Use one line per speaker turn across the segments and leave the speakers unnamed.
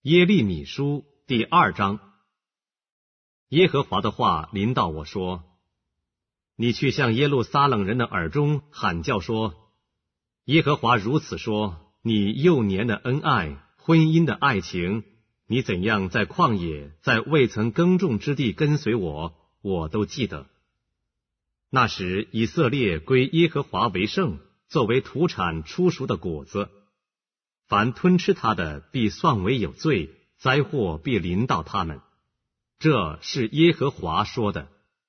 耶利米书第2章。耶和华的话临到我说：你去向耶路撒冷人的耳中喊叫说，耶和华如此说，你幼年的恩爱，婚姻的爱情，你怎样在旷野，在未曾耕种之地跟随我，我都记得。那时以色列归耶和华为圣，作为土产出熟的果子。凡吞吃他的，必算为有罪，灾祸必临到他们。这是耶和华说的。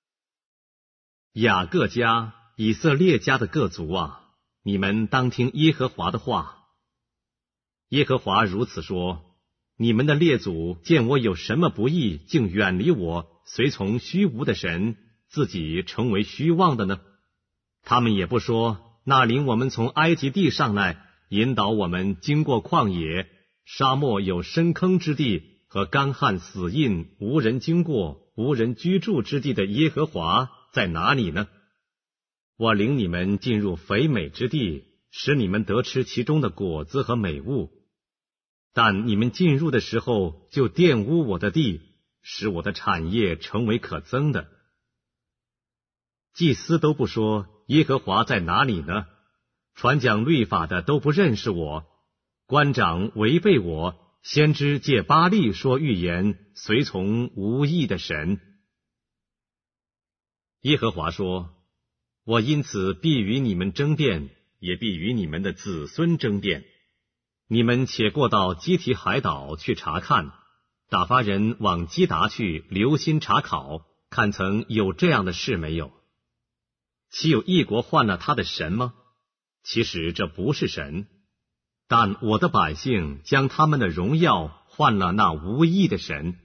雅各家、以色列家的各族啊，你们当听耶和华的话。耶和华如此说：你们的列祖见我有什么不义，竟远离我，随从虚无的神，自己成为虚妄的呢？他们也不说，那领我们从埃及地上来，引导我们经过旷野，沙漠有深坑之地和干旱死印，无人经过，无人居住之地的耶和华在哪里呢？我领你们进入肥美之地，使你们得吃其中的果子和美物。但你们进入的时候，就玷污我的地，使我的产业成为可憎的。祭司都不说耶和华在哪里呢？传讲律法的都不认识我，官长违背我，先知借巴力说预言，随从无义的神。耶和华说：我因此必与你们争辩，也必与你们的子孙争辩。你们且过到基提海岛去查看，打发人往基达去，留心查考，看曾有这样的事没有。岂有一国换了他的神吗？其实这不是神，但我的百姓将他们的荣耀换了那无义的神。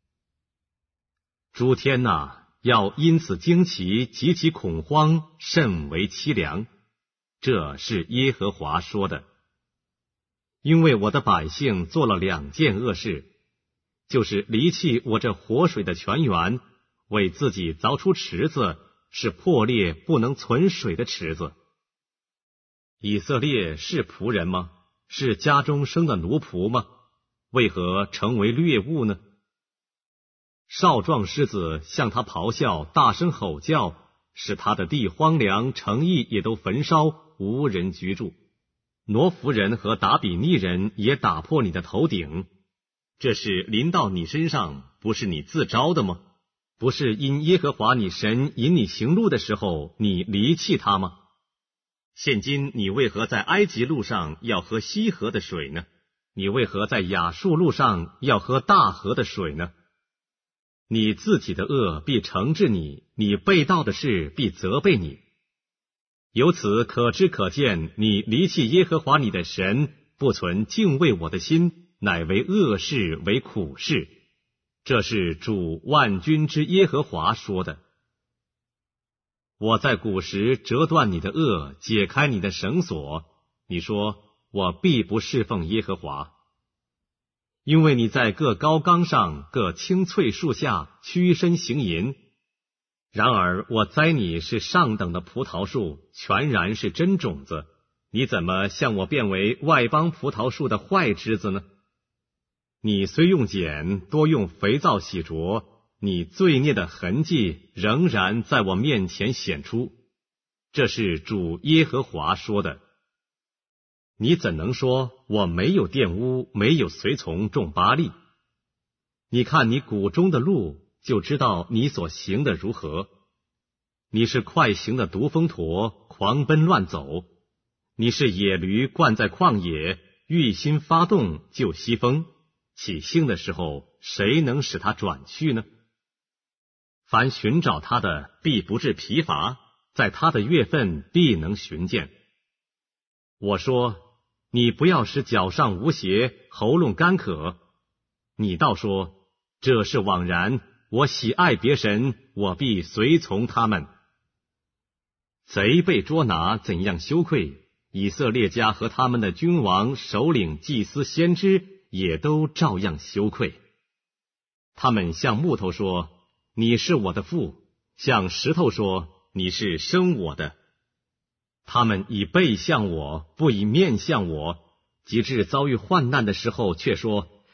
诸天哪，要因此惊奇，极其恐慌，甚为凄凉。这是耶和华说的。因为我的百姓做了2件恶事，就是离弃我这活水的泉源，为自己凿出池子，是破裂不能存水的池子。以色列是仆人吗？是家中生的奴仆吗？为何成为掠物呢？少壮狮子向他咆哮，大声吼叫，使他的地荒凉，城邑也都焚烧，无人居住。挪弗人和达比尼人也打破你的头顶。这是临到你身上，不是你自招的吗？不是因耶和华你神引你行路的时候，你离弃他吗？现今你为何在埃及路上要喝西河的水呢？你为何在亚述路上要喝大河的水呢？你自己的恶必惩治你，你背道的事必责备你。由此可知可见，你离弃耶和华你的神，不存敬畏我的心，乃为恶事，为苦事。这是主万军之耶和华说的。我在古时折断你的恶，解开你的绳索。你说我必不侍奉耶和华，因为你在各高冈上、各青翠树下屈身行淫。然而我栽你是上等的葡萄树，全然是真种子，你怎么向我变为外邦葡萄树的坏枝子呢？你虽用碱，多用肥皂洗濯，你罪孽的痕迹仍然在我面前显出。这是主耶和华说的。你怎能说我没有玷污，没有随从众巴力？你看你谷中的路，就知道你所行的如何。你是快行的独峰驼，狂奔乱走；你是野驴惯在旷野，欲心发动就西风。起兴的时候，谁能使他转去呢？凡寻找他的，必不致疲乏，在他的月份必能寻见。我说，你不要使脚上无鞋，喉咙干渴。你倒说，这是枉然，我喜爱别神，我必随从他们。贼被捉拿，怎样羞愧？以色列家和他们的君王、首领、祭司、先知也都照样羞愧。他们向木头说，你是我的父；向石头说，你是生我的。他们以背向我，不以面向我，及至遭遇患难的时候，却说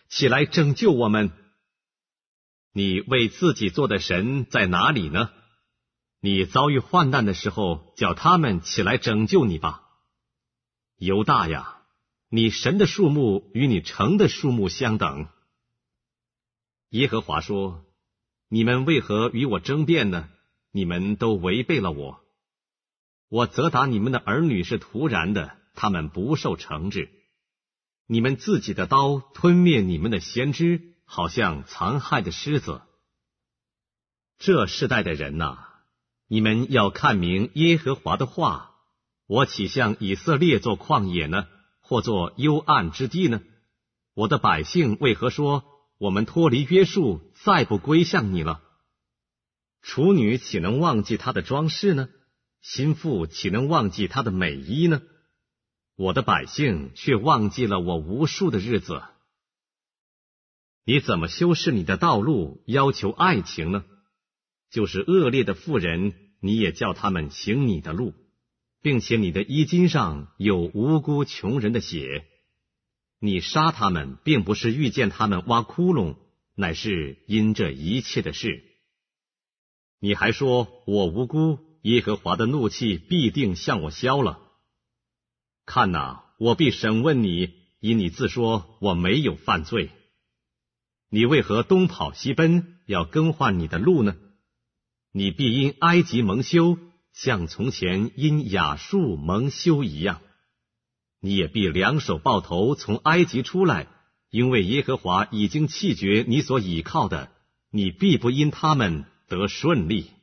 起来拯救我们！你为自己做的神在哪里呢？你遭遇患难的时候，叫他们起来拯救你吧。犹大呀，你神的数目与你城的数目相等。耶和华说：你们为何与我争辩呢？你们都违背了我。我责打你们的儿女是突然的，他们不受惩治。你们自己的刀吞灭你们的先知，好像残害的狮子。这世代的人哪，你们要看明耶和华的话。我岂像以色列做旷野呢，或做幽暗之地呢？我的百姓为何说，我们脱离约束，再不归向你了？处女岂能忘记她的装饰呢？心腹岂能忘记她的美衣呢？我的百姓却忘记了我无数的日子。你怎么修饰你的道路，要求爱情呢？就是恶劣的妇人，你也叫他们行你的路，并且你的衣襟上有无辜穷人的血。你杀他们，并不是遇见他们挖窟窿，乃是因这一切的事。你还说我无辜，耶和华的怒气必定向我消了。看哪，我必审问你，因你自说我没有犯罪。你为何东跑西奔，要更换你的路呢？你必因埃及蒙羞，像从前因亚述蒙羞一样。你也必两手抱头从埃及出来，因为耶和华已经弃绝你所倚靠的，你必不因他们得顺利。